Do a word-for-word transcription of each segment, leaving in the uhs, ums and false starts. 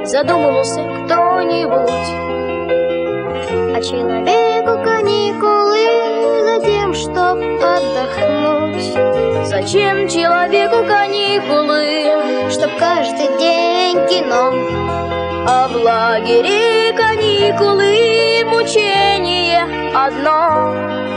задумывался кто-нибудь. А человеку каникулы за тем, чтоб отдохнуть. Зачем человеку каникулы? Чтоб каждый день кино. А в лагере каникулы мучение одно.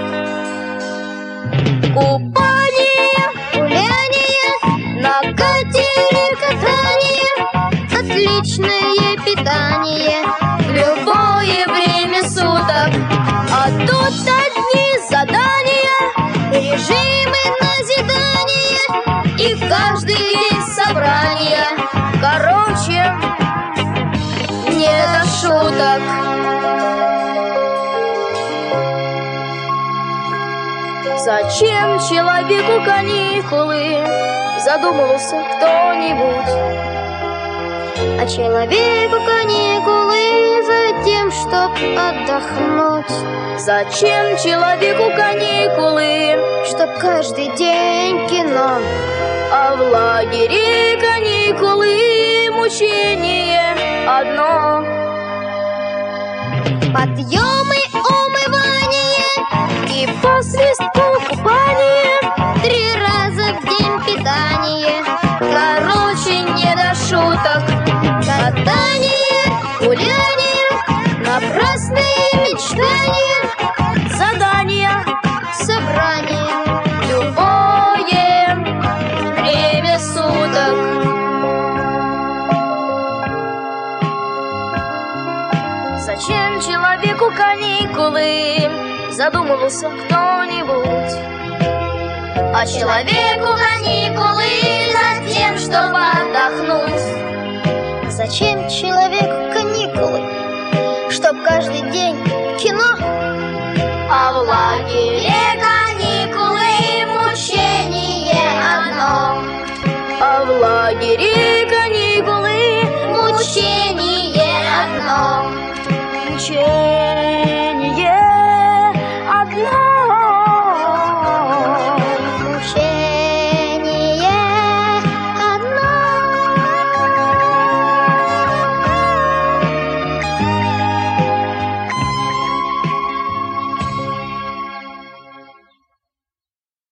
Купание, гуляние, на катере катание, отличное питание в любое время суток. А тут одни задания, режимы назидания и каждый день собрания. Короче, не до шуток. Зачем человеку каникулы? Задумывался кто-нибудь. А человеку каникулы за тем, чтоб отдохнуть. Зачем человеку каникулы? Чтоб каждый день кино. А в лагере каникулы мучение одно. Подъемы, умывание и по свистку купание. Три раза в день питание. Короче, не до шуток. Катание, гуляние, напрасные мечтания, задания, собрания, любое время суток. Зачем человеку каникулы? Задумывался кто-нибудь. А человеку каникулы за тем, чтобы отдохнуть. Зачем человеку каникулы?